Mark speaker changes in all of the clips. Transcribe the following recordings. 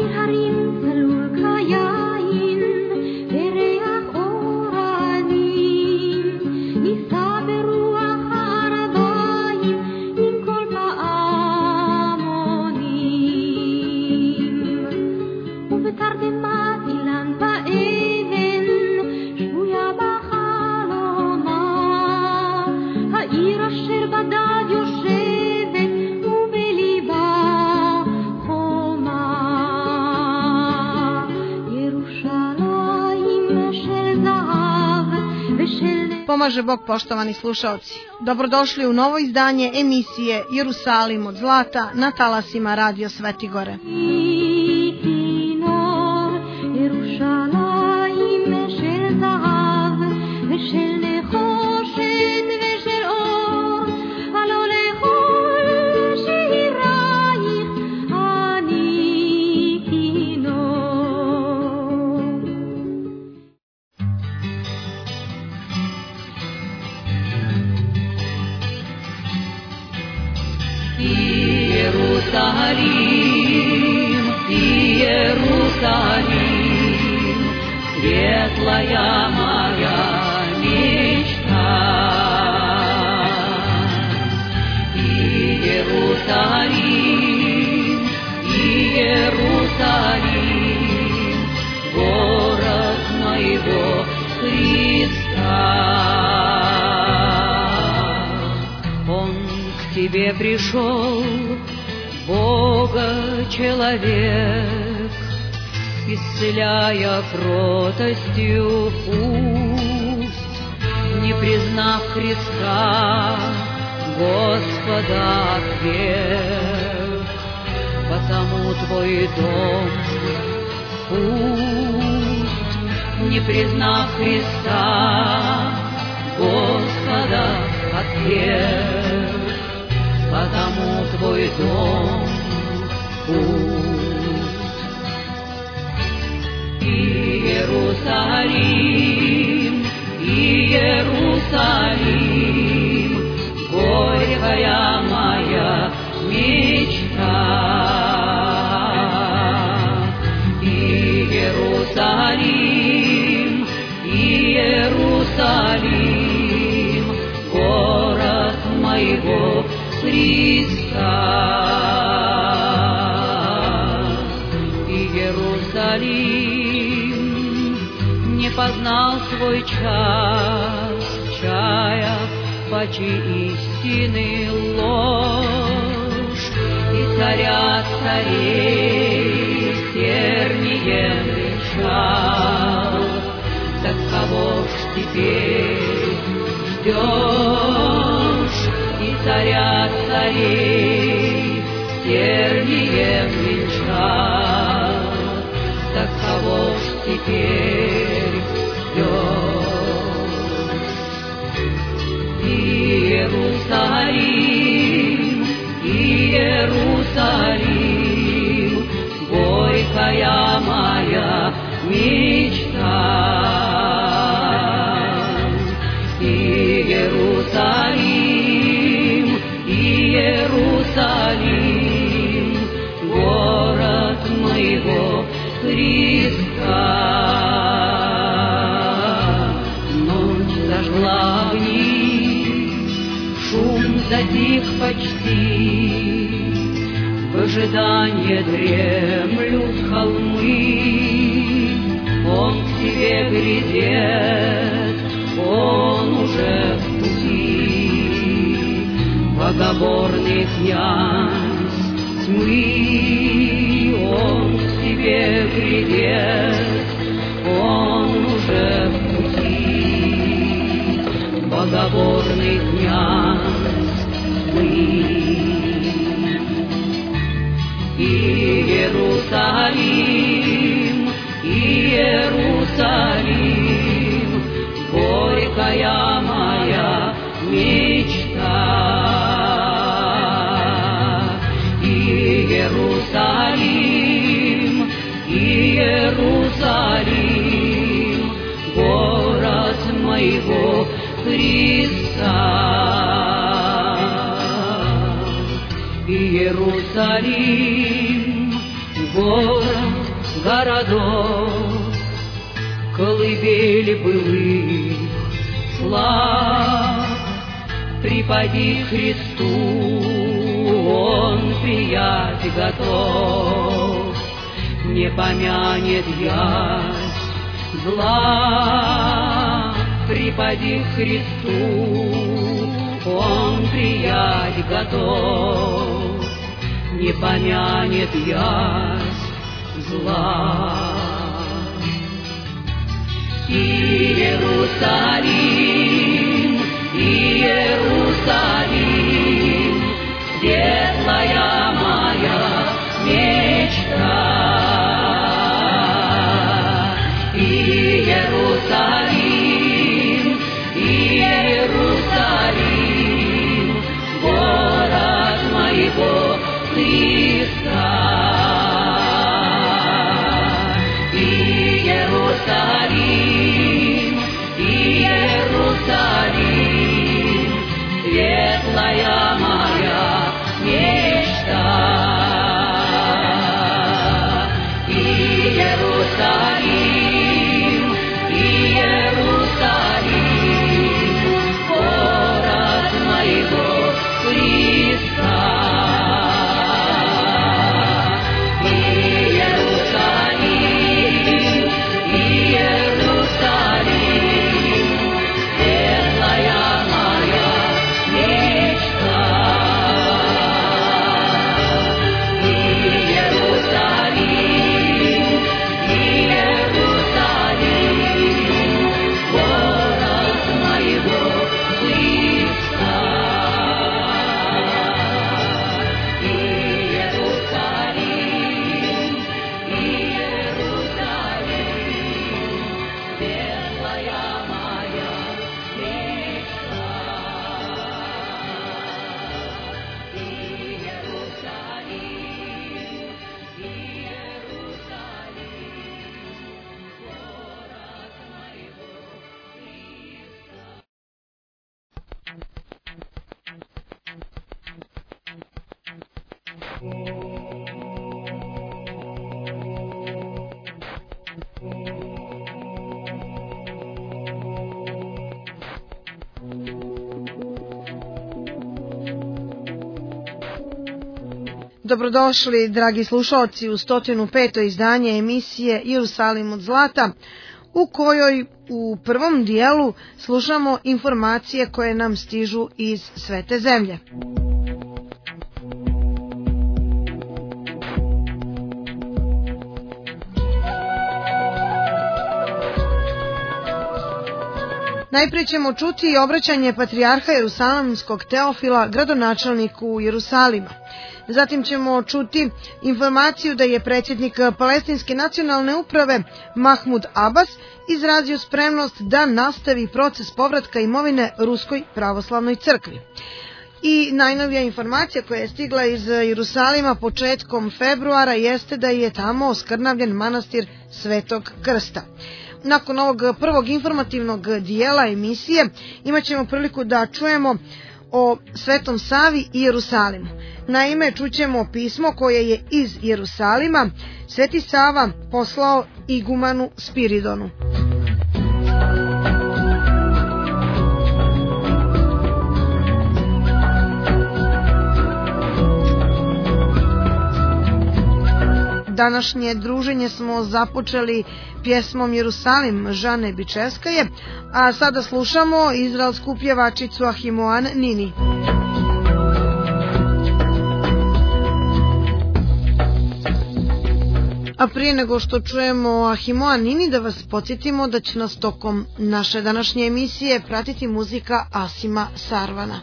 Speaker 1: Pomaže Bog, poštovani slušalci. Dobrodošli u novo izdanje emisije Jerusalim od zlata na talasima Radio Svetigore.
Speaker 2: Иерусалим, светлая моя мечта. Иерусалим, Иерусалим, город моего Христа. Он к тебе пришел, Бога-человек, исцеляя кротостью уст, не признав Христа, Господа век. Потому твой дом пуст, не признав Христа, Господа отверг. Потому твой дом пуст. Иерусалим, Иерусалим, горькая моя мечта. Иерусалим, Иерусалим, город моего Христа. Иерусалим не познал свой час, чая пачи истины ложь, и царя царей тернием решал. Так кого ж теперь ждешь? И царя царей тернием венчал. Так кого ж теперь ждешь? Иерусалим, Иерусалим, горькая моя мечта. Иерусалим, Иерусалим, город моего Христа. Ночь зажгла огни, шум затих почти, в ожидании дремлют холмы. Он к тебе глядит, он уже в пути. Богоборный князь тьмы, он к тебе глядит, он уже в пути. Богоборный князь тьмы. Иерусалим, Иерусалим, горькая моя мечта. Иерусалим, Иерусалим, город моего Христа. Иерусалим, город городов, колыбели былых слав. Припади к Христу, Он приять готов, не помянет ясь зла. Припади к Христу, Он приять готов, не помянет ясь зла. Иерусалим, Иерусалим, светлая моя мечта. Иерусалим, Иерусалим, город моего Христа. Иерусалим, Иерусалим, светлая моя мечта. Иерусалим, Иерусалим, город моего Христа. Иерусалим, Иерусалим, светлая моя мечта. Иерусалим, Иерусалим, город моего Христа. Иерусалим, Иерусалим, светлая моя мечта. Иерусалим, Иерусалим, город моего
Speaker 1: Dobrodošli, dragi slušalci, u 105. izdanje emisije Jerusalim od zlata, u kojoj u prvom dijelu slušamo informacije koje nam stižu iz Svete zemlje. Najprije ćemo čuti obraćanje patrijarha Jerusalimskog Teofila gradonačelniku Jerusalima. Zatim ćemo čuti informaciju da je predsjednik Palestinske nacionalne uprave Mahmud Abbas izrazio spremnost da nastavi proces povratka imovine Ruskoj pravoslavnoj crkvi. I najnovija informacija koja je stigla iz Jerusalima početkom februara jeste da je tamo oskrnavljen manastir Svetog Krsta. Nakon ovog prvog informativnog dijela emisije imat ćemo priliku da čujemo o Svetom Savi i Jerusalimu. Naime, čućemo pismo koje je iz Jerusalima Sveti Sava poslao igumanu Spiridonu. Današnje druženje smo započeli pjesmom Jerusalim Žane Bičevskaje, a sada slušamo izraelsku pjevačicu Ahimoan Nini. A prije nego što čujemo Ahimoan Nini, da vas podsjetimo da će nas tokom naše današnje emisije pratiti muzika Asima Sarvana.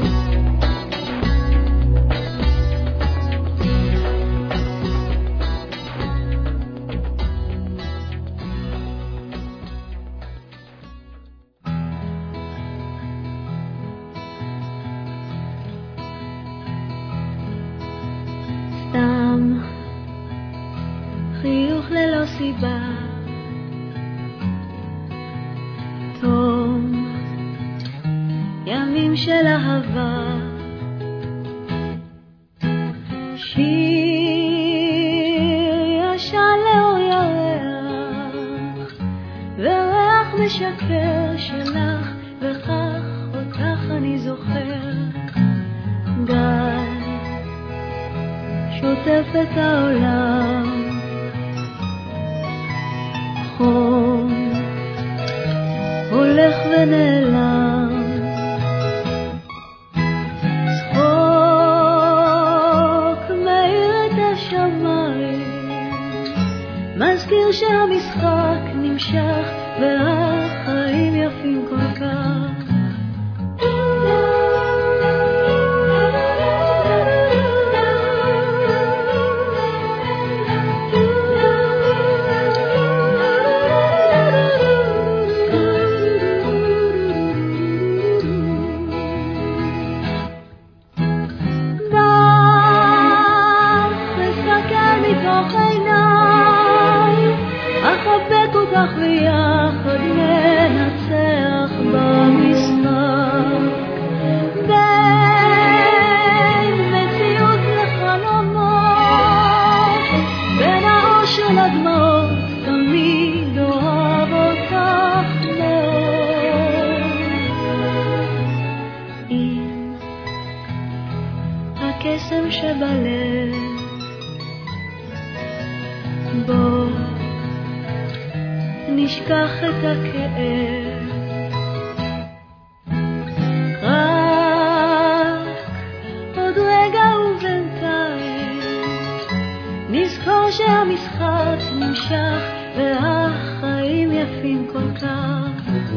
Speaker 3: חיוך ללא סיבה, תום ימים של אהבה, שיר ישן לאור ירוק. משקר שלך, וכך אותך אני זוכר. גל שוטף את העולם, חום הולך ונעלם, צחוק מאיר את השמיים, מזכיר שהמשחק נמשך והחיים יפים כל כך. ויחד ננצח במשחק, בין מציאות לחלומות, בין האושר לדמעות, תמיד אוהב אותך מאוד. עם הקסם שבלב, בוא נשכח את הכאב, רק עוד רגע ובינתיים נזכור שהמשחק נמשך והחיים יפים כל כך.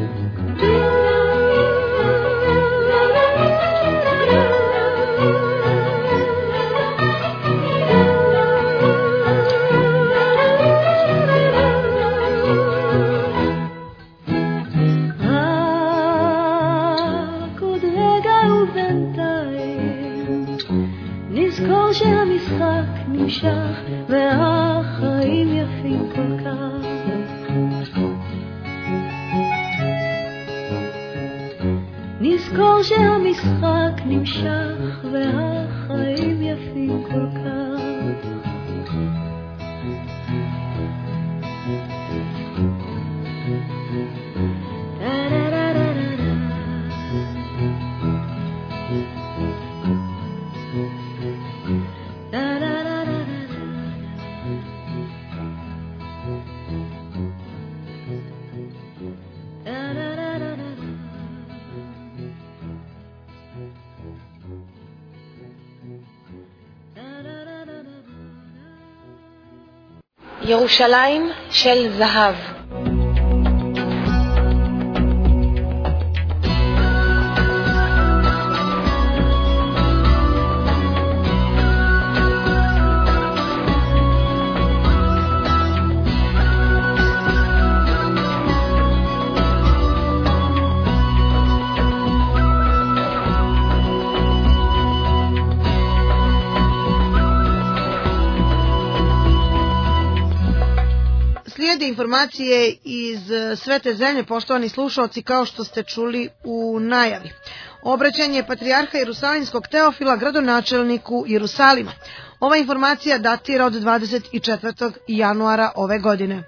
Speaker 3: נזכור שהמשחק נמשך והחיים יפים כל כך. נזכור שהמשחק נמשך והחיים יפים כל כך.
Speaker 4: ירושלים של זהב.
Speaker 1: Slijede informacije iz svete zemlje, poštovani slušaoci, kao što ste čuli u najavi. Obraćanje patrijarha Jerusalimskog Teofila gradonačelniku Jerusalima. Ova informacija datira od 24. januara ove godine.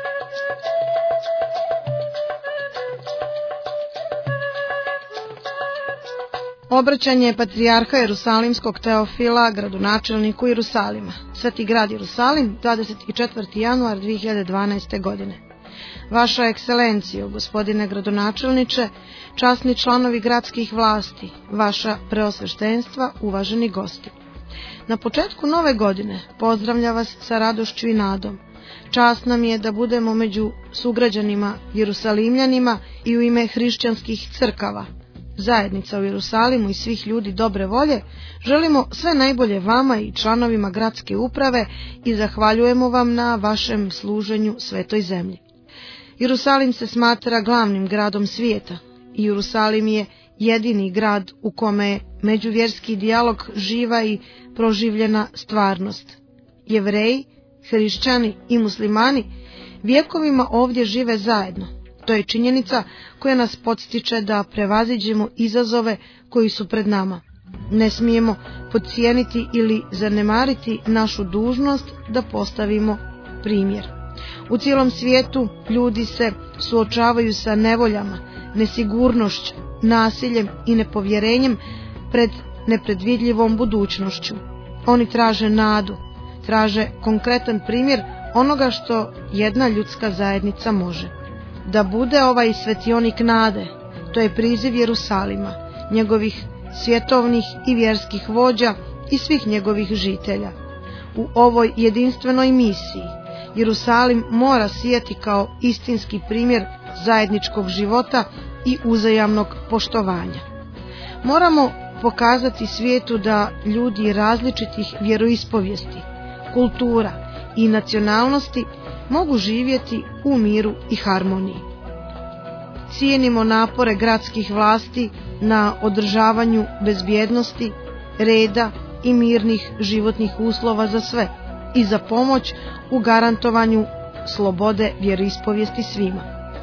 Speaker 1: Obraćanje patrijarha Jerusalimskog Teofila gradonačelniku Jerusalima. Sveti grad Jerusalim, 24. januar 2012. godine. Vaša ekscelencijo, gospodine gradonačelniče, časni članovi gradskih vlasti, vaša preosveštenstva, uvaženi gosti. Na početku nove godine pozdravlja vas sa radošću i nadom. Čast nam je da budemo među sugrađanima Jerusalimljanima i u ime hrišćanskih crkava, zajednica u Jerusalimu i svih ljudi dobre volje, želimo sve najbolje vama i članovima gradske uprave i zahvaljujemo vam na vašem služenju svetoj zemlji. Jerusalim se smatra glavnim gradom svijeta i Jerusalim je jedini grad u kome je međuvjerski dijalog živa i proživljena stvarnost. Jevreji, hrišćani i muslimani vjekovima ovdje žive zajedno. To je činjenica koja nas podstiče da prevaziđemo izazove koji su pred nama. Ne smijemo podcijeniti ili zanemariti našu dužnost da postavimo primjer. U cijelom svijetu ljudi se suočavaju sa nevoljama, nesigurnošću, nasiljem i nepovjerenjem pred nepredvidljivom budućnošću. Oni traže nadu, traže konkretan primjer onoga što jedna ljudska zajednica može. Da bude ovaj svetionik nade, to je priziv Jerusalima, njegovih svjetovnih i vjerskih vođa i svih njegovih žitelja. U ovoj jedinstvenoj misiji Jerusalim mora sijati kao istinski primjer zajedničkog života i uzajamnog poštovanja. Moramo pokazati svijetu da ljudi različitih vjeroispovijesti, kultura i nacionalnosti mogu živjeti u miru i harmoniji. Cijenimo napore gradskih vlasti na održavanju bezbjednosti, reda i mirnih životnih uslova za sve i za pomoć u garantovanju slobode vjeroispovijesti svima.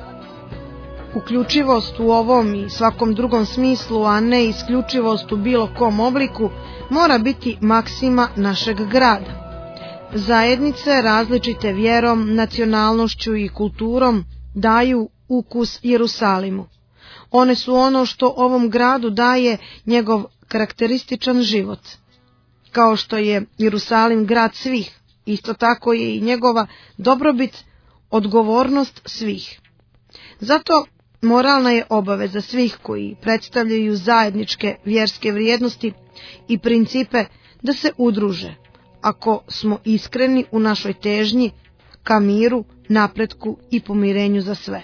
Speaker 1: Uključivost u ovom i svakom drugom smislu, a ne isključivost u bilo kom obliku, mora biti maksima našeg grada. Zajednice različite vjerom, nacionalnošću i kulturom daju ukus Jerusalimu. One su ono što ovom gradu daje njegov karakterističan život. Kao što je Jerusalim grad svih, isto tako je i njegova dobrobit odgovornost svih. Zato moralna je obaveza svih koji predstavljaju zajedničke vjerske vrijednosti i principe da se udruže, ako smo iskreni u našoj težnji ka miru, napretku i pomirenju za sve.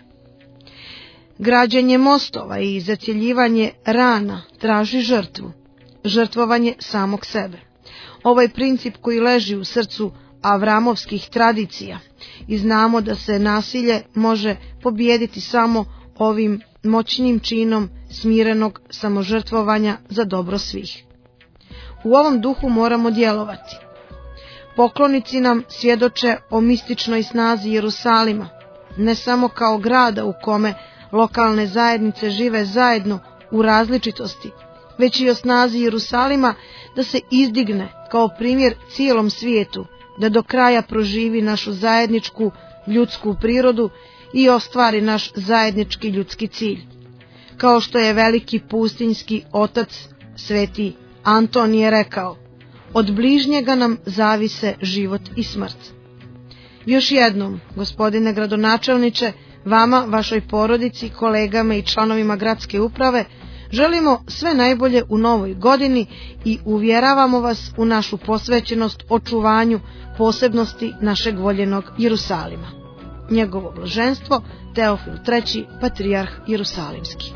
Speaker 1: Građenje mostova i zacjeljivanje rana traži žrtvu, žrtvovanje samog sebe. Ovaj princip koji leži u srcu avramovskih tradicija i znamo da se nasilje može pobijediti samo ovim moćnim činom smirenog samožrtvovanja za dobro svih. U ovom duhu moramo djelovati. Poklonici nam svjedoče o mističnoj snazi Jerusalima, ne samo kao grada u kome lokalne zajednice žive zajedno u različitosti, već i o snazi Jerusalima da se izdigne kao primjer cijelom svijetu, da do kraja proživi našu zajedničku ljudsku prirodu i ostvari naš zajednički ljudski cilj. Kao što je veliki pustinjski otac sveti Antonije rekao, od bližnjega nam zavise život i smrt. Još jednom, gospodine gradonačelniče, vama, vašoj porodici, kolegama i članovima gradske uprave, želimo sve najbolje u novoj godini i uvjeravamo vas u našu posvećenost očuvanju posebnosti našeg voljenog Jerusalima. Njegovo blaženstvo Teofil III, patrijarh Jerusalimski.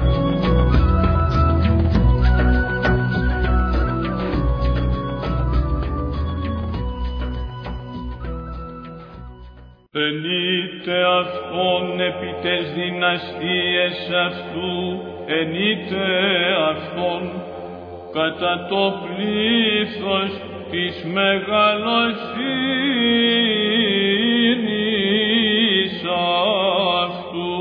Speaker 5: Ενείτε αυτόν επί τες δυναστείες αυτού, ενείτε αυτόν κατά το πλήθος της μεγαλοσύνης αυτού.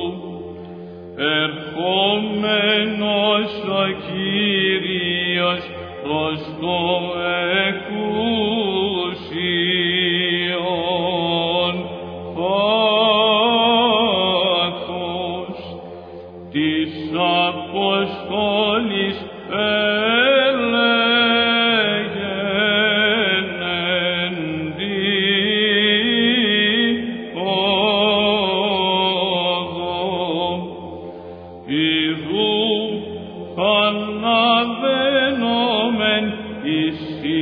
Speaker 5: Ερχόμενος ο Κύριος προς το εκούσιον πάθος της Αποστόλης έλεγεν εν δίωδο ιδού αναβαίνομεν εις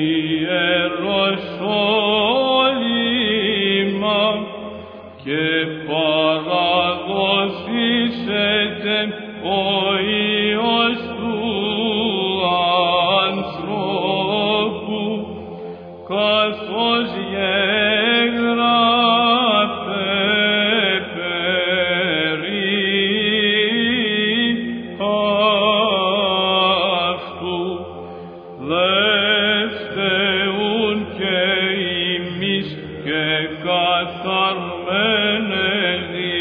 Speaker 5: Ιεροσόλυμα και παραδοθήσεται ο Υιός του ανθρώπου, καθώς γεγράφε περί αυτού. Δεύτερον και ημείς και καθαρμένες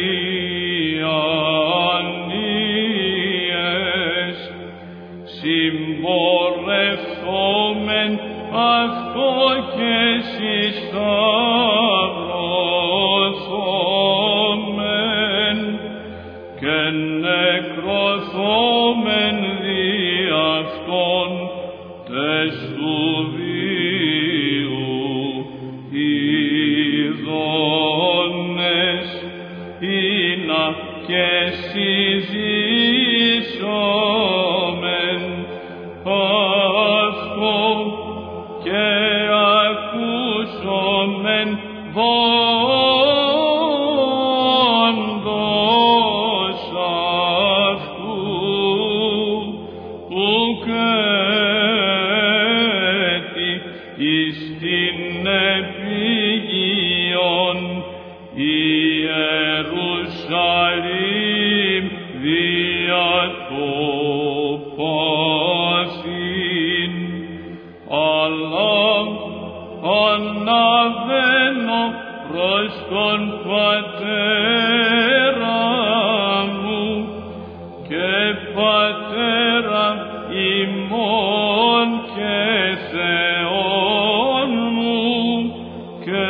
Speaker 5: διάνοίες, συμπορευθόμεν αυτό και συσταυρωθώ. Ina και συζήσομεν αυτό και ακούσομεν βόντος αυτού ουκέτη εις την επίγειον Ιερουσαλήμ δια το πάσιν, αλλά αναβαίνω προς τον Πατέρα μου και Πατέρα ημών και Θεόν μου και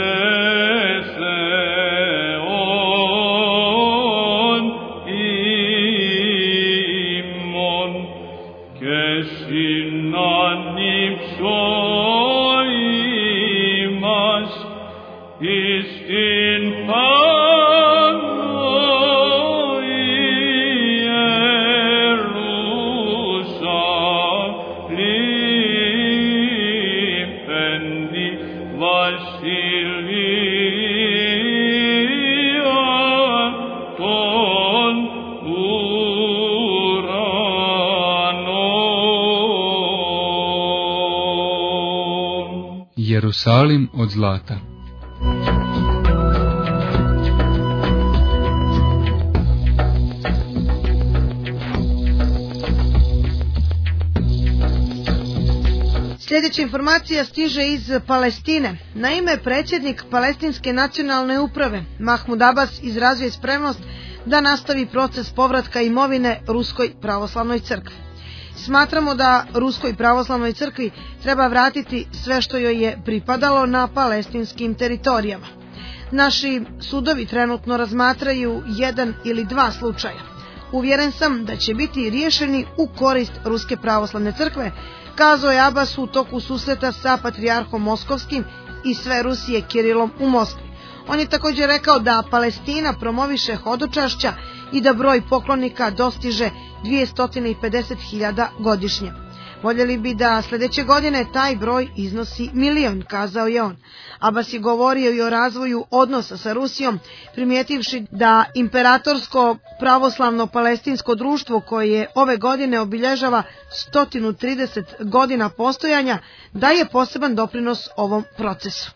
Speaker 5: Θεόν ημών και συνανύψω ημάς εις την Ιερουσαλήμ πέντη βασιλεία των ουρανών.
Speaker 6: Jerusalim od zlata.
Speaker 1: Sljedeća informacija stiže iz Palestine. Naime, predsjednik Palestinske nacionalne uprave Mahmud Abbas izrazio je spremnost da nastavi proces povratka imovine Ruskoj pravoslavnoj crkvi. Smatramo da Ruskoj pravoslavnoj crkvi treba vratiti sve što joj je pripadalo na palestinskim teritorijama. Naši sudovi trenutno razmatraju jedan ili dva slučaja. Uvjeren sam da će biti riješeni u korist Ruske pravoslavne crkve, kazao je Abbas u toku susreta sa patrijarhom Moskovskim i sve Rusije Kirilom u Moskvi. On je također rekao da Palestina promoviše hodočašća i da broj poklonika dostiže 250.000 godišnje. Voljeli bi da sljedeće godine taj broj iznosi 1.000.000, kazao je on. Abbas je govorio i o razvoju odnosa sa Rusijom, primijetivši da imperatorsko pravoslavno palestinsko društvo koje ove godine obilježava 130 godina postojanja daje poseban doprinos ovom procesu.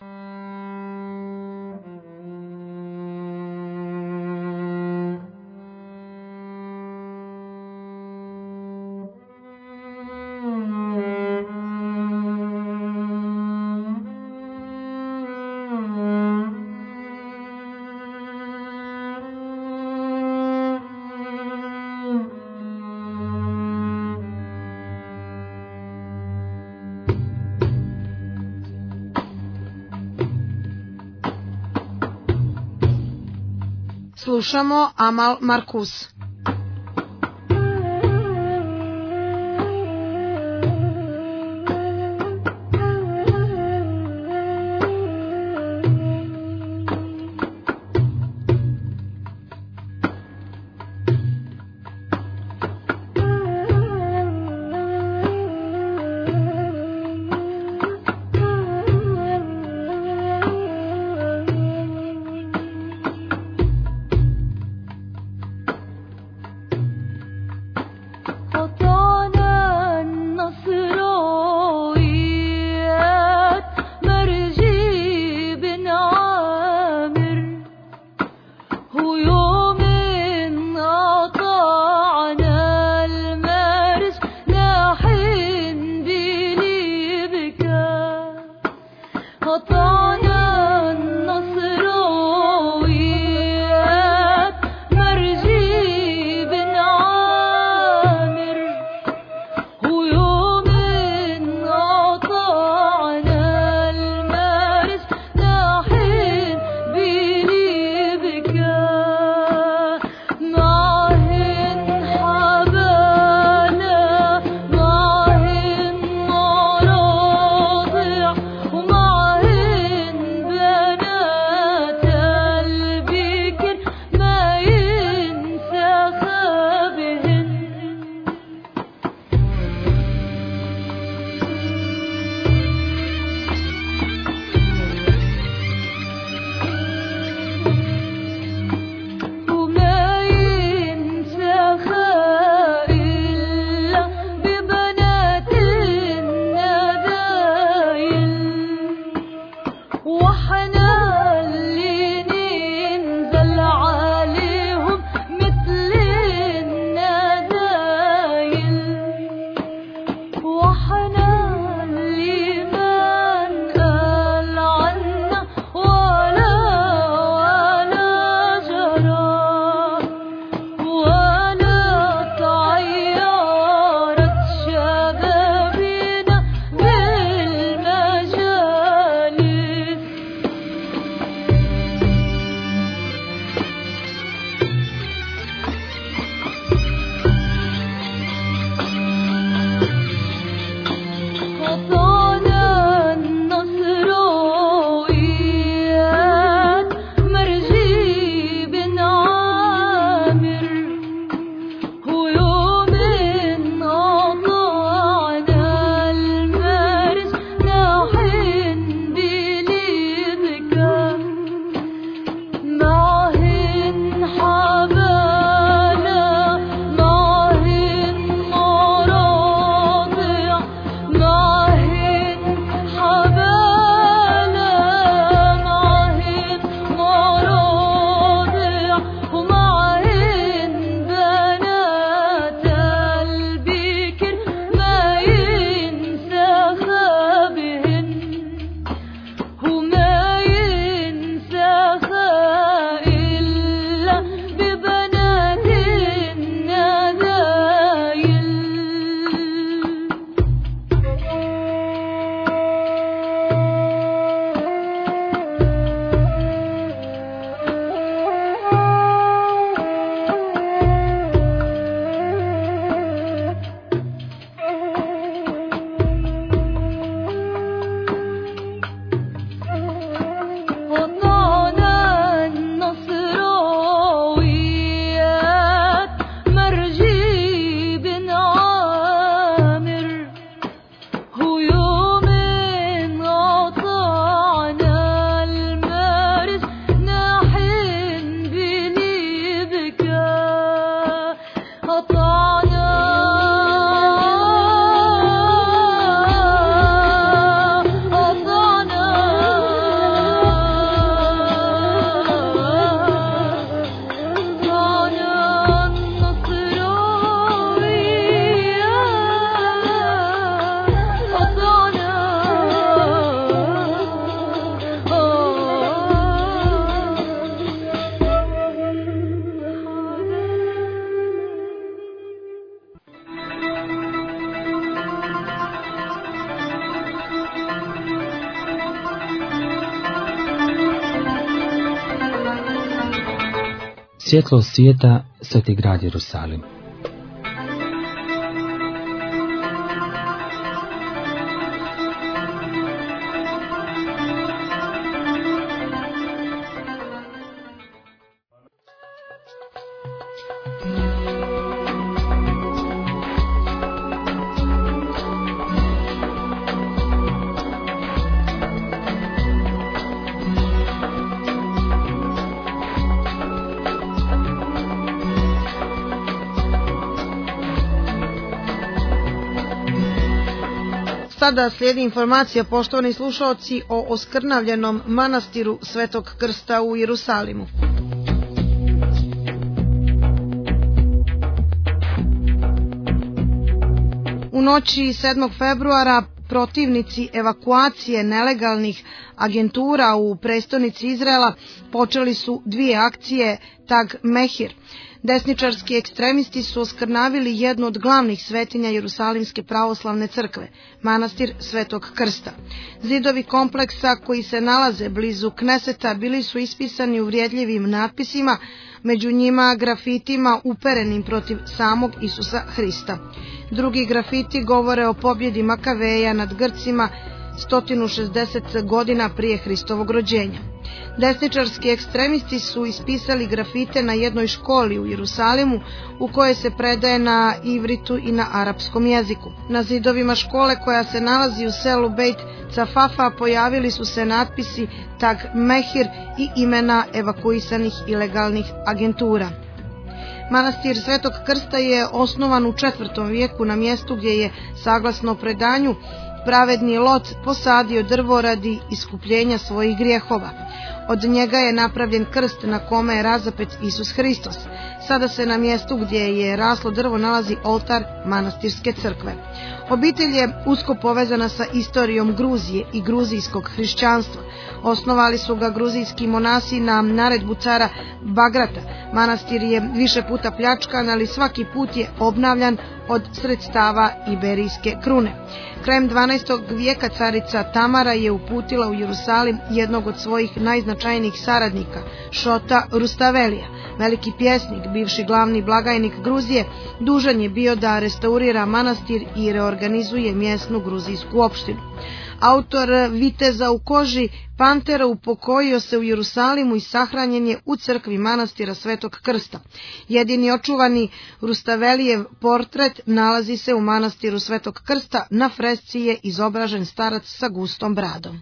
Speaker 1: Slušamo Amal Markus.
Speaker 7: Svjetlo svijeta, sveti grad Jerusalim.
Speaker 1: Sada slijedi informacija, poštovani slušaoci, o oskrnavljenom manastiru Svetog Krsta u Jerusalimu. U noći 7. februara protivnici evakuacije nelegalnih agentura u prestonici Izraela počeli su dvije akcije Tag Mehir. Desničarski ekstremisti su oskrnavili jednu od glavnih svetinja Jerusalimske pravoslavne crkve, manastir Svetog Krsta. Zidovi kompleksa koji se nalaze blizu Kneseta bili su ispisani uvrijedljivim natpisima, među njima grafitima uperenim protiv samog Isusa Hrista. Drugi grafiti govore o pobjedi Makaveja nad Grcima 160 godina prije Hristovog rođenja. Desničarski ekstremisti su ispisali grafite na jednoj školi u Jerusalimu u kojoj se predaje na ivritu i na arapskom jeziku. Na zidovima škole koja se nalazi u selu Beit Cafafa pojavili su se natpisi Tag Mehir i imena evakuisanih ilegalnih agentura. Manastir Svetog Krsta je osnovan u 4. vijeku na mjestu gdje je, saglasno predanju, pravedni Lot posadio drvo radi iskupljenja svojih grijehova. Od njega je napravljen krst na kome je razapet Isus Hristos. Sada se na mjestu gdje je raslo drvo nalazi oltar manastirske crkve. Obitelj je usko povezana sa istorijom Gruzije i gruzijskog hrišćanstva. Osnovali su ga gruzijski monasi na naredbu cara Bagrata. Manastir je više puta pljačkan, ali svaki put je obnavljan od sredstava Iberijske krune. Krajem 12. vijeka carica Tamara je uputila u Jerusalim jednog od svojih najznačajnijih saradnika, Šota Rustavelija. Veliki pjesnik, bivši glavni blagajnik Gruzije, dužan je bio da restaurira manastir i reorganizuje mjesnu gruzijsku opštinu. Autor Viteza u koži Pantera upokojio se u Jerusalimu i sahranjen je u crkvi manastira Svetog Krsta. Jedini očuvani Rustavelijev portret nalazi se u manastiru Svetog Krsta, na fresci je izobražen starac sa gustom bradom.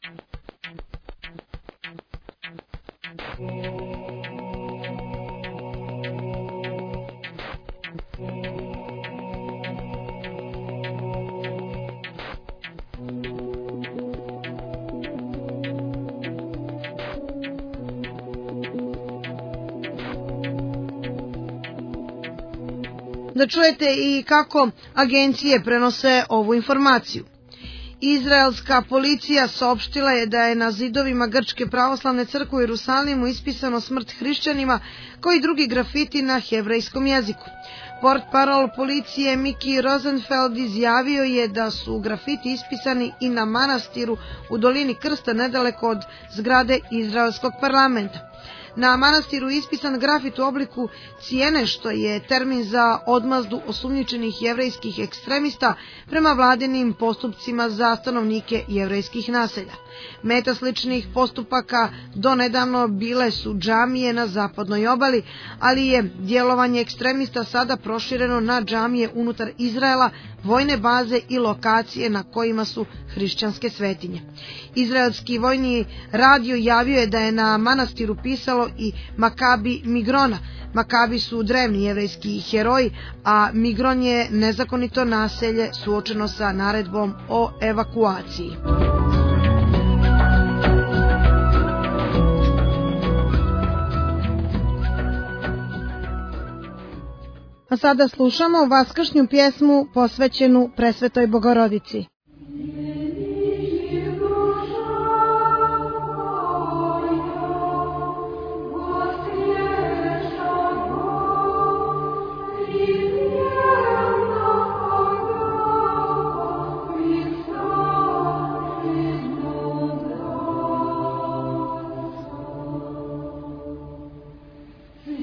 Speaker 1: Da čujete i kako agencije prenose ovu informaciju. Izraelska policija saopštila je da je na zidovima Grčke pravoslavne crkve u Jerusalimu ispisano smrt hrišćanima, kao i drugi grafiti na hebrejskom jeziku. Portparol policije Miki Rosenfeld izjavio je da su grafiti ispisani i na manastiru u dolini Krsta nedaleko od zgrade Izraelskog parlamenta. Na manastiru je ispisan grafit u obliku cijene, što je termin za odmazdu osumnjičenih jevrejskih ekstremista prema vladinim postupcima za stanovnike jevrejskih naselja. Meta sličnih postupaka donedavno bile su džamije na zapadnoj obali, ali je djelovanje ekstremista sada prošireno na džamije unutar Izraela, vojne baze i lokacije na kojima su hrišćanske svetinje. Izraelski vojni radio javio je da je na manastiru pisalo i Makabi Migrona. Makabi su drevni jevrejski heroji, a Migron je nezakonito naselje suočeno sa naredbom o evakuaciji. A sada slušamo vaskršnju pjesmu posvećenu Presvetoj Bogorodici.
Speaker 3: Wie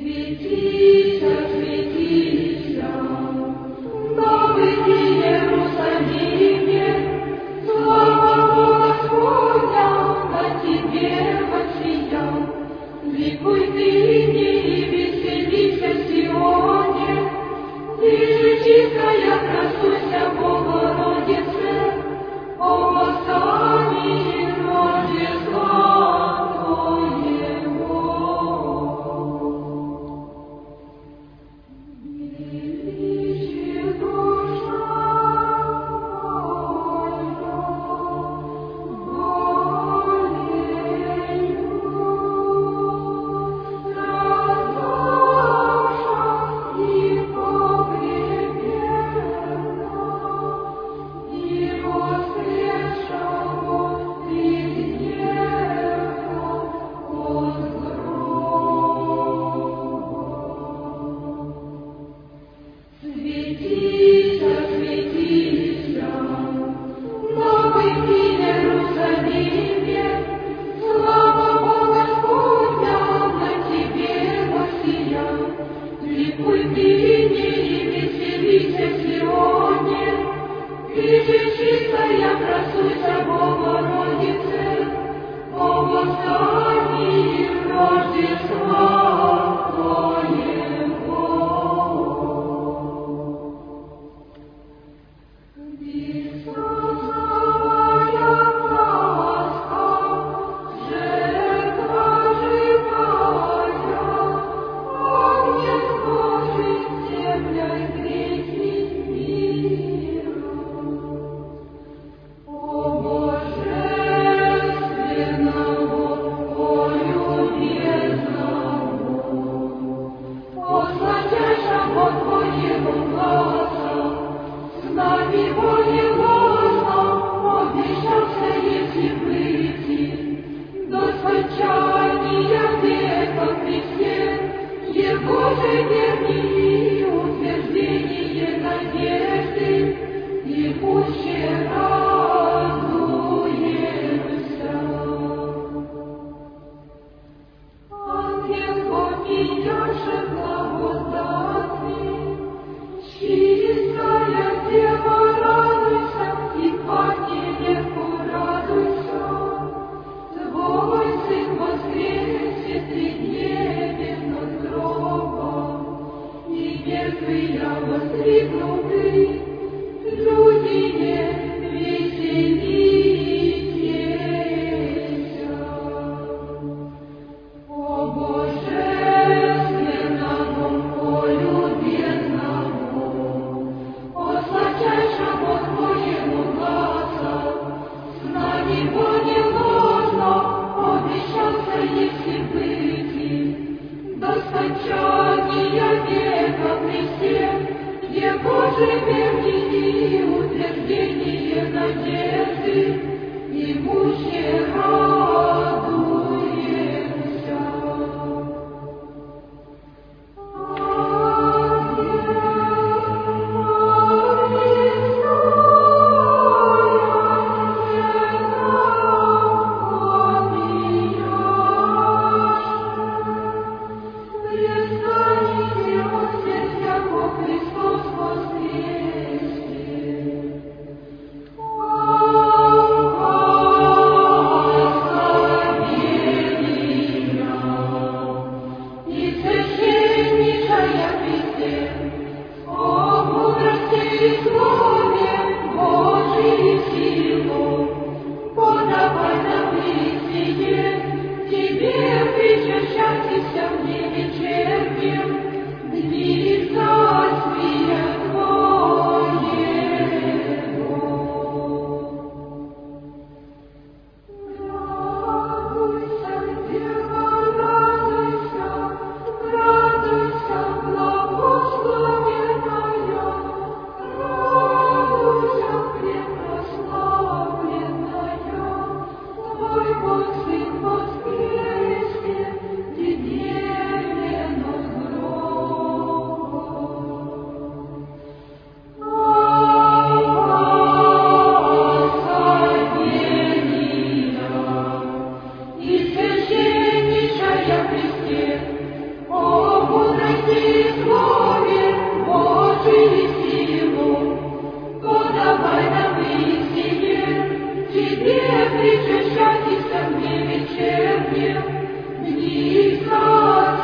Speaker 8: Господи,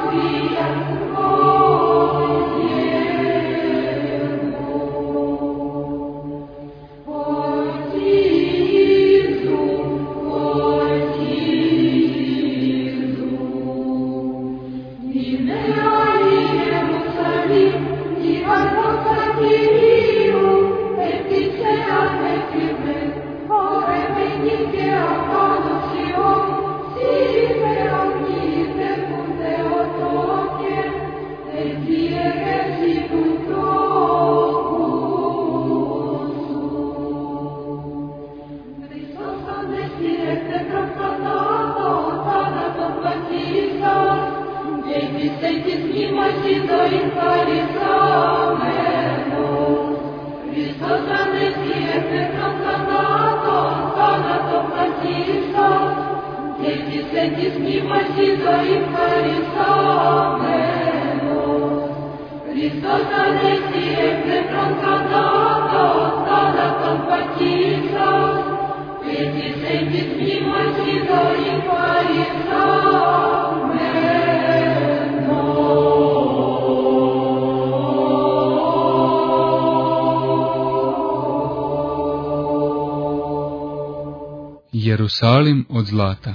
Speaker 6: Jerusalim od zlata.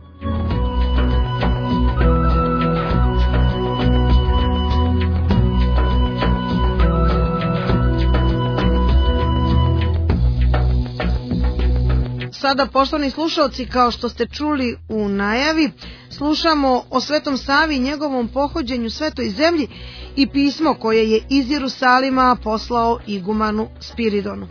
Speaker 1: Sada, poštovani slušalci, kao što ste čuli u najavi, slušamo o Svetom Savi i njegovom pohođenju Svetoj zemlji i pismo koje je iz Jerusalima poslao igumanu Spiridonu.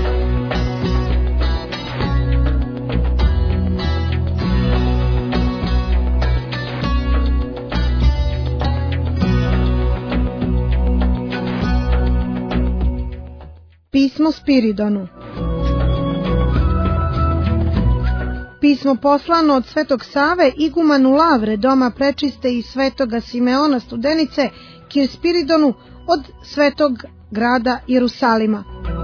Speaker 1: Pismo Spiridonu. Pismo poslano od Svetog Save igumanu Lavre, doma prečiste i Svetoga Simeona Studenice, kir Spiridonu od Svetog grada Jerusalima.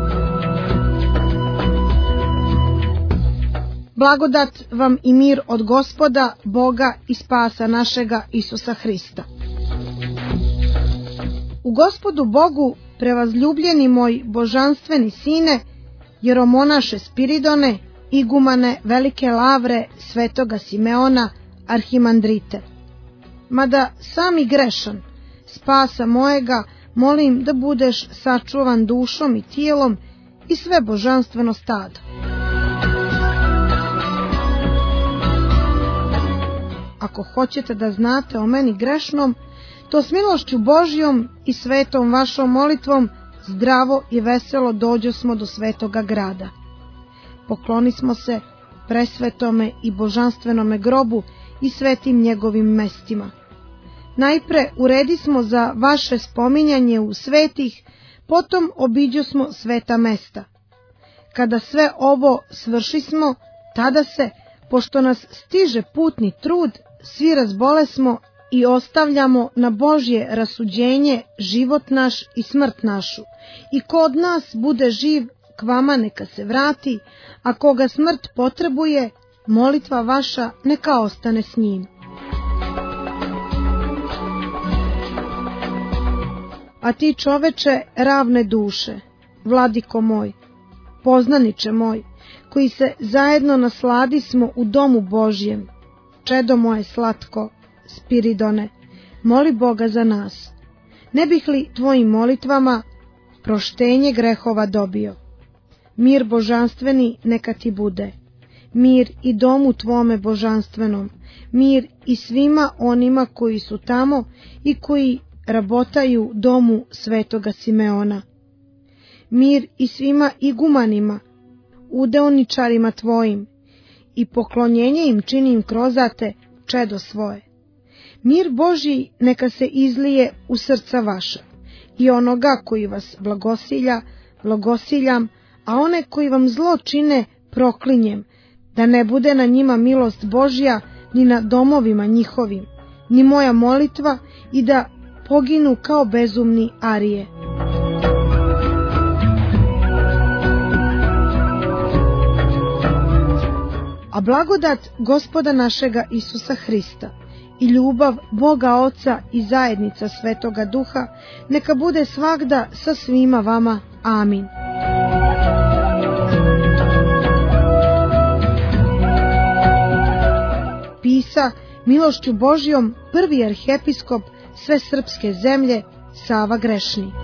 Speaker 1: Blagodat vam i mir od Gospoda, Boga i spasa našega Isusa Hrista. U Gospodu Bogu, prevazljubljeni moj božanstveni sine, jeromonaše Spiridone, igumane Velike Lavre, Svetoga Simeona, arhimandrite. Mada sam i grešan, spasa mojega, molim da budeš sačuvan dušom i tijelom i sve božanstveno stado. Ako hoćete da znate o meni grešnom, to s milošću Božjom i svetom vašom molitvom zdravo i veselo dođosmo do svetoga grada. Poklonismo se presvetome i božanstvenome grobu i svetim njegovim mestima. Najpre uredismo za vaše spominjanje u svetih, potom obiđosmo sveta mesta. Kada sve ovo svršismo, tada se, pošto nas stiže putni trud, svi razbolesmo i ostavljamo na Božje rasuđenje život naš i smrt našu. I ko od nas bude živ, k vama neka se vrati, a koga smrt potrebuje, molitva vaša neka ostane s njim. A ti, čoveče ravne duše, vladiko moj, poznaniče moj, koji se zajedno nasladismo u domu Božjem, čedo moje slatko, Spiridone, moli Boga za nas. Ne bih li tvojim molitvama proštenje grehova dobio? Mir božanstveni neka ti bude, mir i domu tvome božanstvenom, mir i svima onima koji su tamo i koji rabotaju domu Svetoga Simeona. Mir i svima igumanima, udeoničarima tvojim, i poklonjenje im činim krozate, čedo svoje. Mir Božji neka se izlije u srca vaša, i onoga koji vas blagosilja, blagosiljam, a one koji vam zlo čine, proklinjem, da ne bude na njima milost Božja, ni na domovima njihovim, ni moja molitva, i da poginu kao bezumni arije. A blagodat Gospoda našega Isusa Hrista i ljubav Boga Oca i zajednica Svetoga Duha neka bude svagda sa svima vama. Amin. Pisa milošću Božjom prvi arhiepiskop sve srpske zemlje Sava Grešni.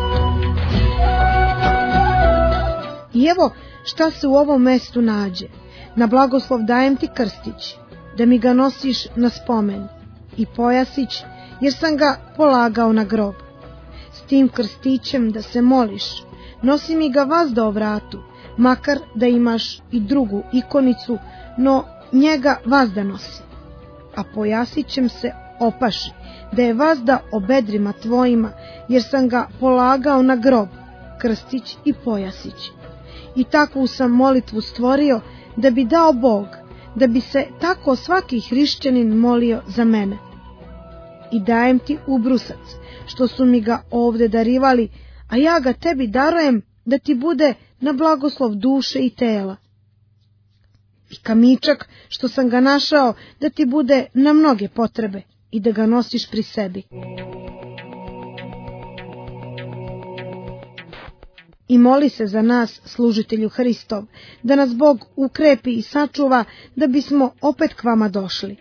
Speaker 1: I evo šta se u ovom mestu nađe. Na blagoslov dajem ti krstić, da mi ga nosiš na spomen, i pojasić, jer sam ga polagao na grob. S tim krstićem da se moliš, nosi mi ga vazda o vratu, makar da imaš i drugu ikonicu, no njega vazda nosi. A pojasićem se opaši, da je vazda o bedrima tvojima, jer sam ga polagao na grob, krstić i pojasić. I takvu sam molitvu stvorio, da bi dao Bog, da bi se tako svaki hrišćanin molio za mene. I dajem ti ubrusac, što su mi ga ovde darivali, a ja ga tebi darujem da ti bude na blagoslov duše i tela. I kamičak, što sam ga našao, da ti bude na mnoge potrebe i da ga nosiš pri sebi. I moli se za nas, služitelju Hristov, da nas Bog ukrepi i sačuva, da bismo opet k vama došli.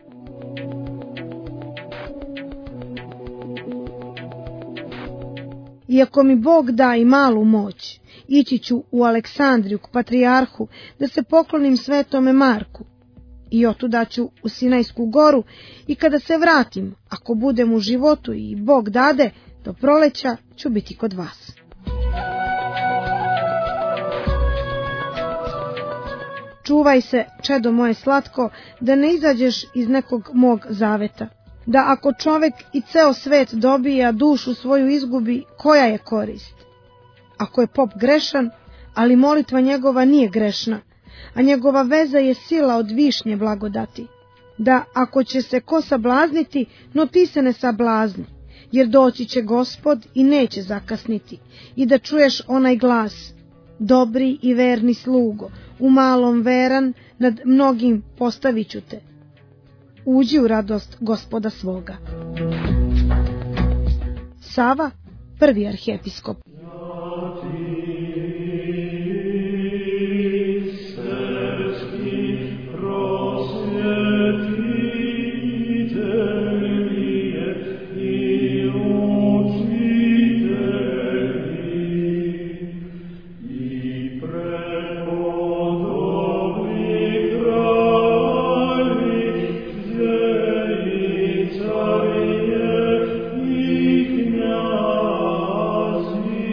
Speaker 1: Iako mi Bog da i malu moć, ići ću u Aleksandriju k patrijarhu, da se poklonim svetome Marku. I otuda ću u Sinajsku goru, i kada se vratim, ako budem u životu i Bog dade, do proleća ću biti kod vas. Čuvaj se, čedo moje slatko, da ne izađeš iz nekog mog zaveta. Da ako čovek i ceo svet dobije, a dušu svoju izgubi, koja je korist? Ako je pop grešan, ali molitva njegova nije grešna, a njegova veza je sila od višnje blagodati. Da ako će se ko sablazniti, no ti se ne sablazni, jer doći će Gospod i neće zakasniti, i da čuješ onaj glas: dobri i verni slugo, u malom veran, nad mnogim postavit ću te. Uđi u radost Gospoda svoga. Sava, prvi arhiepiskop.
Speaker 2: Amen.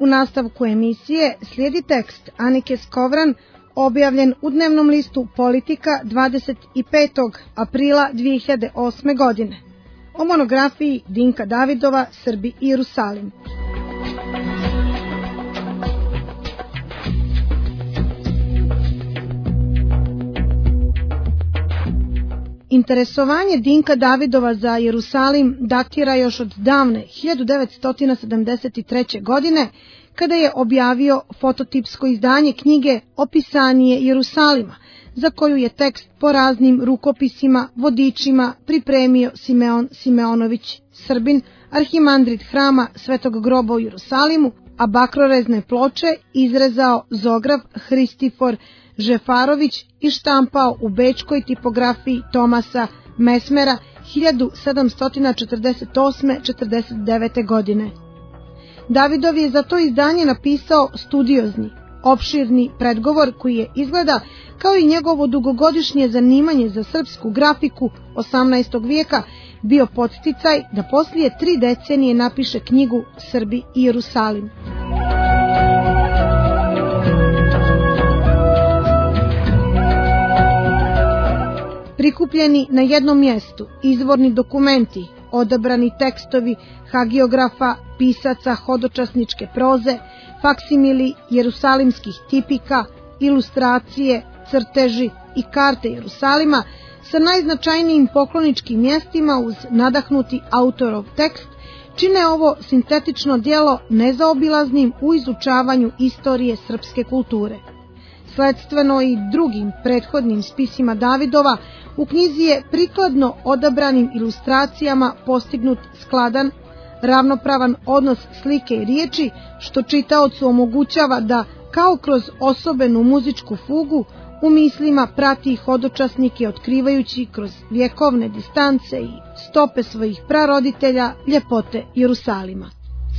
Speaker 1: U nastavku emisije slijedi tekst Anike Skovran, objavljen u dnevnom listu Politika 25. aprila 2008. godine, o monografiji Dinka Davidova Srbi i Jerusalim. Interesovanje Dinka Davidova za Jerusalim datira još od davne 1973. godine, kada je objavio fototipsko izdanje knjige Opisanije Jerusalima, za koju je tekst po raznim rukopisima, vodičima pripremio Simeon Simeonović Srbin, arhimandrit hrama Svetog groba u Jerusalimu, a bakrorezne ploče izrezao Zograf Hristifor Žefarović i štampao u bečkoj tipografiji Tomasa Mesmera 1748-49. godine. Davidov je za to izdanje napisao studiozni, opširni predgovor koji je, izgleda kao i njegovo dugogodišnje zanimanje za srpsku grafiku 18. vijeka, bio podsticaj da poslije 3 decenije napiše knjigu Srbi i Jerusalim. Prikupljeni na jednom mjestu izvorni dokumenti, odabrani tekstovi hagiografa, pisaca hodočasničke proze, faksimili jerusalimskih tipika, ilustracije, crteži i karte Jerusalima sa najznačajnijim pokloničkim mjestima uz nadahnuti autorov tekst, čine ovo sintetično djelo nezaobilaznim u izučavanju istorije srpske kulture. Sledstveno i drugim prethodnim spisima Davidova, u knjizi je prikladno odabranim ilustracijama postignut skladan, ravnopravan odnos slike i riječi, što čitaocu omogućava da, kao kroz osobenu muzičku fugu, u mislima prati hodočasnike otkrivajući kroz vjekovne distance i stope svojih praroditelja ljepote Jerusalima.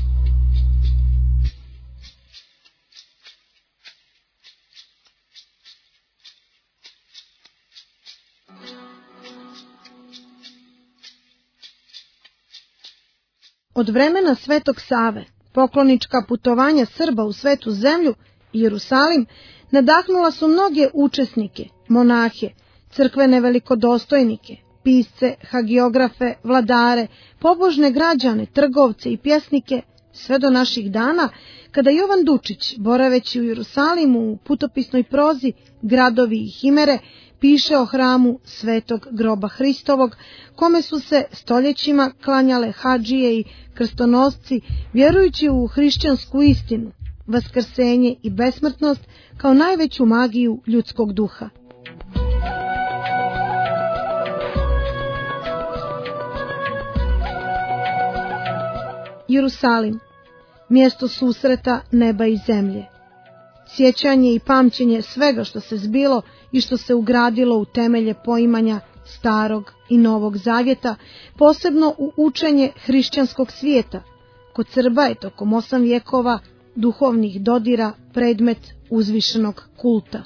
Speaker 1: Od vremena Svetog Save, poklonička putovanja Srba u Svetu zemlju i Jerusalim nadahnula su mnoge učesnike, monahe, crkvene velikodostojnike, pisce, hagiografe, vladare, pobožne građane, trgovce i pjesnike, sve do naših dana, kada Jovan Dučić, boraveći u Jerusalimu u putopisnoj prozi Gradovi i himere, piše o hramu Svetog groba Hristovog, kome su se stoljećima klanjale hadžije i krstonosci, vjerujući u hrišćansku istinu, vaskrsenje i besmrtnost kao najveću magiju ljudskog duha. Jerusalim, mjesto susreta neba i zemlje. Sjećanje i pamćenje svega što se zbilo i što se ugradilo u temelje poimanja Starog i Novog Zavjeta, posebno u učenje hrišćanskog svijeta. Kod Srba je tokom 8 vjekova duhovnih dodira predmet uzvišenog kulta.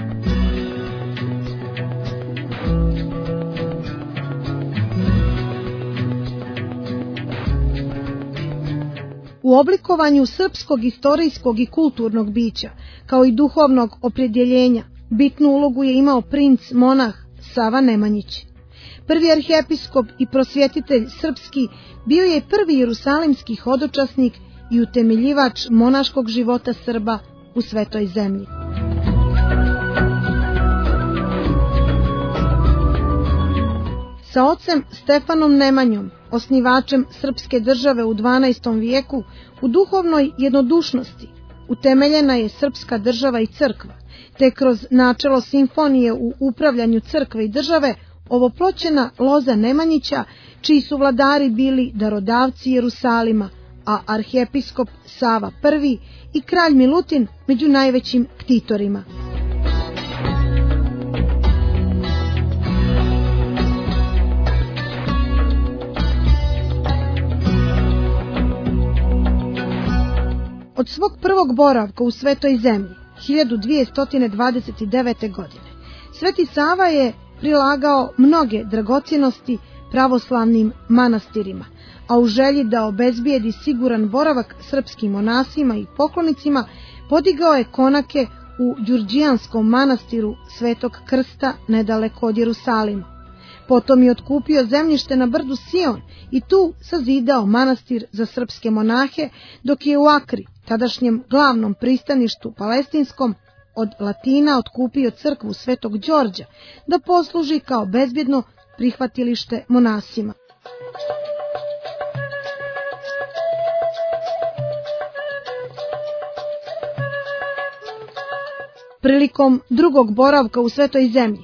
Speaker 1: U oblikovanju srpskog istorijskog i kulturnog bića, kao i duhovnog opredjeljenja, bitnu ulogu je imao princ monah Sava Nemanjić. Prvi arhijepiskop i prosvjetitelj srpski, bio je prvi jerusalimski hodočasnik i utemeljivač monaškog života Srba u Svetoj zemlji. Sa ocem Stefanom Nemanjom, osnivačem srpske države u 12. vijeku, u duhovnoj jednodušnosti utemeljena je srpska država i crkva, te kroz načelo simfonije u upravljanju crkve i države ovoploćena loza Nemanjića, čiji su vladari bili darodavci Jerusalima, a arhijepiskop Sava I i kralj Milutin među najvećim ktitorima. Od svog prvog boravka u Svetoj zemlji, 1229. godine, Sveti Sava je prilagao mnoge dragocjenosti pravoslavnim manastirima, a u želji da obezbijedi siguran boravak srpskim monasima i poklonicima, podigao je konake u Đurđijanskom manastiru Svetog Krsta nedaleko od Jerusalima. Potom je otkupio zemljište na brdu Sion i tu sazidao manastir za srpske monahe, dok je u Akri, tadašnjem glavnom pristaništu palestinskom, od Latina otkupio crkvu Svetog Đorđa da posluži kao bezbjedno prihvatilište monasima. Prilikom drugog boravka u Svetoj zemlji,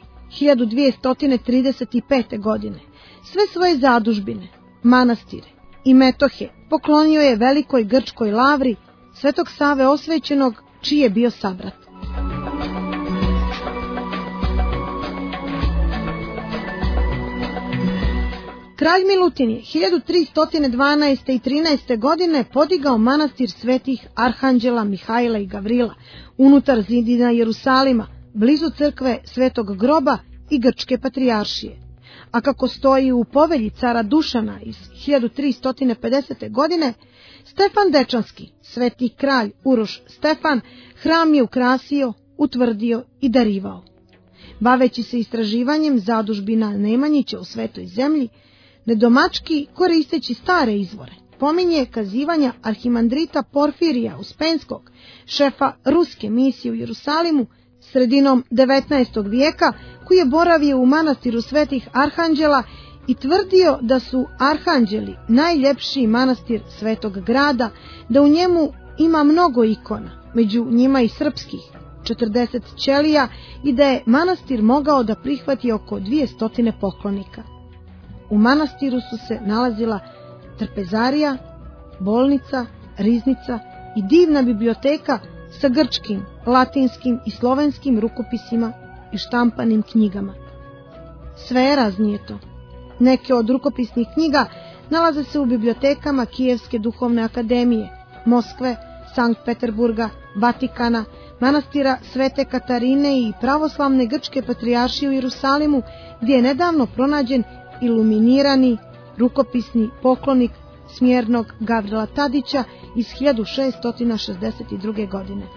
Speaker 1: 1235. godine, sve svoje zadužbine, manastire i metohe poklonio je velikoj grčkoj lavri Svetog Save Osvećenog, čiji je bio sabrat. Kralj Milutin je 1312. i 13. godine podigao manastir svetih arhanđela Mihajla i Gavrila unutar zidina Jerusalima, blizu crkve Svetog Groba i Grčke patrijaršije. A kako stoji u povelji cara Dušana iz 1350. godine, Stefan Dečanski, sveti kralj Uroš Stefan, hram je ukrasio, utvrdio i darivao. Baveći se istraživanjem zadužbina Nemanjića u Svetoj zemlji, nedomački koristeći stare izvore, pominje kazivanja arhimandrita Porfirija Uspenskog, šefa ruske misije u Jerusalimu, sredinom 19. vijeka, koji je boravio u manastiru svetih arhanđela i tvrdio da su arhanđeli najljepši manastir svetog grada, da u njemu ima mnogo ikona, među njima i srpskih, 40 ćelija, i da je manastir mogao da prihvati oko 200 poklonika. U manastiru su se nalazila trpezarija, bolnica, riznica i divna biblioteka sa grčkim, latinskim i slovenskim rukopisima i štampanim knjigama. Sve je raznijeto. Neke od rukopisnih knjiga nalaze se u bibliotekama Kijevske duhovne akademije, Moskve, Sankt Peterburga, Vatikana, manastira Svete Katarine i pravoslavne grčke patrijaršije u Jerusalimu, gdje je nedavno pronađen iluminirani rukopisni poklonik smjernog Gavrila Tadića iz 1662. godine.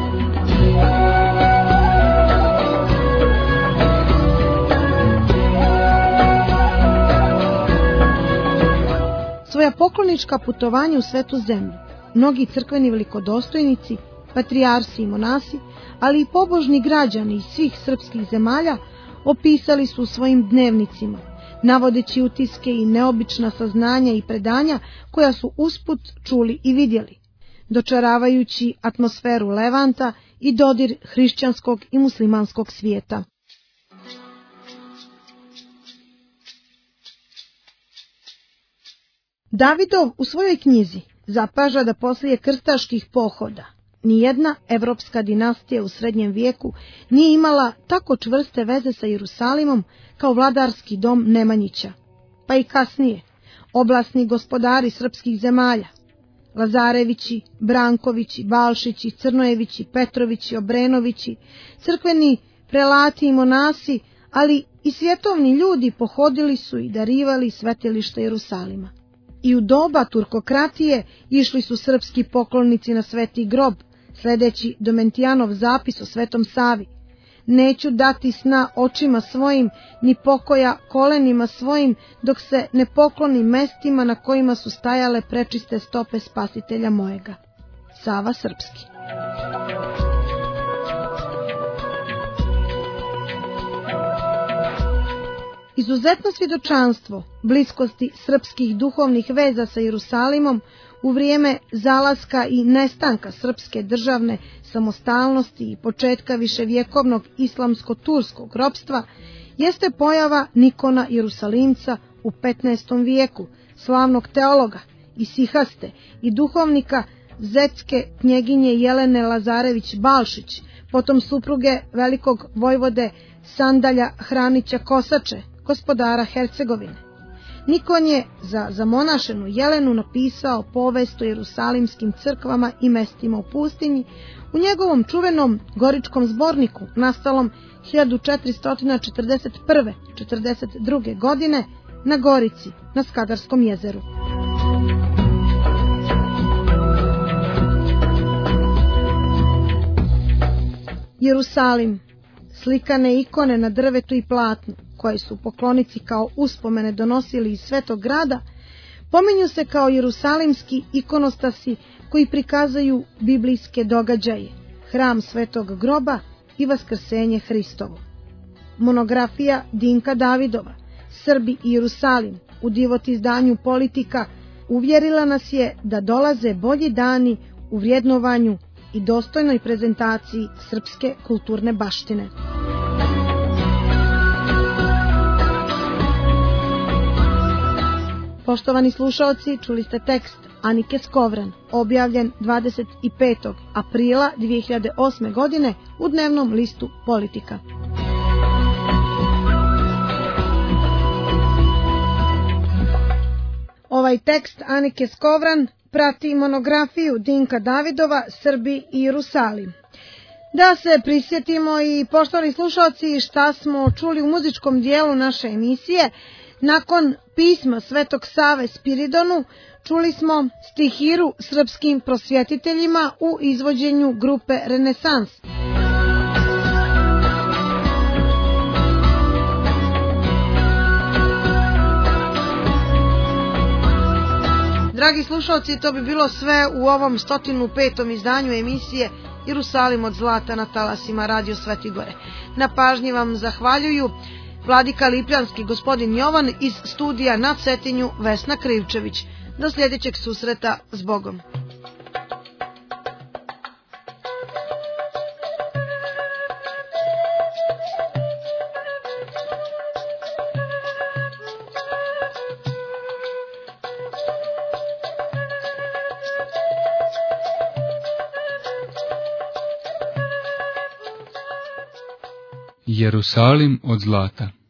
Speaker 1: Svoja poklonička putovanja u Svetu zemlju mnogi crkveni velikodostojnici, patrijarsi i monasi, ali i pobožni građani iz svih srpskih zemalja opisali su u svojim dnevnicima, navodeći utiske i neobična saznanja i predanja koja su usput čuli i vidjeli, dočaravajući atmosferu Levanta i dodir hrišćanskog i muslimanskog svijeta. Davidov u svojoj knjizi zapaža da poslije krstaških pohoda nijedna evropska dinastija u srednjem vijeku nije imala tako čvrste veze sa Jerusalimom kao vladarski dom Nemanjića, pa i kasnije oblasni gospodari srpskih zemalja, Lazarevići, Brankovići, Balšići, Crnojevići, Petrovići, Obrenovići, crkveni prelati i monasi, ali i svjetovni ljudi pohodili su i darivali svetilišta Jerusalima. I u doba turkokratije išli su srpski poklonici na Sveti grob, sledeći Domentijanov zapis o Svetom Savi. Neću dati sna očima svojim, ni pokoja kolenima svojim, dok se ne poklonim mestima na kojima su stajale prečiste stope spasitelja mojega. Sava Srpski. Izuzetno svjedočanstvo bliskosti srpskih duhovnih veza sa Jerusalimom u vrijeme zalaska i nestanka srpske državne samostalnosti i početka viševjekovnog islamsko-turskog ropstva jeste pojava Nikona Jerusalimca u 15. vijeku, slavnog teologa i sihaste i duhovnika zetske knjeginje Jelene Lazarević-Balšić, potom supruge velikog vojvode Sandalja Hranića Kosače, gospodara Hercegovine. Nikon je za zamonašenu Jelenu napisao povest o jerusalimskim crkvama i mestima u pustinji u njegovom čuvenom Goričkom zborniku, nastalom 1441-42. godine na Gorici, na Skadarskom jezeru. Jerusalim, slikane ikone na drvetu i platnu, koje su poklonici kao uspomene donosili iz Svetog grada, pominju se kao jerusalimski ikonostasi koji prikazuju biblijske događaje, hram Svetog groba i vaskrsenje Hristovo. Monografija Dinka Davidova, Srbi i Jerusalim, u divot izdanju Politika, uvjerila nas je da dolaze bolji dani u vrednovanju i dostojnoj prezentaciji srpske kulturne baštine. Poštovani slušaoci, čuli ste tekst Anike Skovran, objavljen 25. aprila 2008. godine u dnevnom listu Politika. Ovaj tekst Anike Skovran prati monografiju Dinka Davidova, Srbi i Jerusalim. Da se prisjetimo i, poštovani slušalci, šta smo čuli u muzičkom dijelu naše emisije. Nakon pisma Svetog Save Spiridonu čuli smo stihiru srpskim prosvjetiteljima u izvođenju grupe Renesans. Dragi slušalci, to bi bilo sve u ovom 105. izdanju emisije Jerusalim od zlata na talasima Radio Svetigore. Na pažnji vam zahvaljuju Vladika Lipljanski, gospodin Jovan, iz studija na Cetinju Vesna Krivčević. Do sljedećeg susreta, s Bogom.
Speaker 6: Jerusalim od zlata.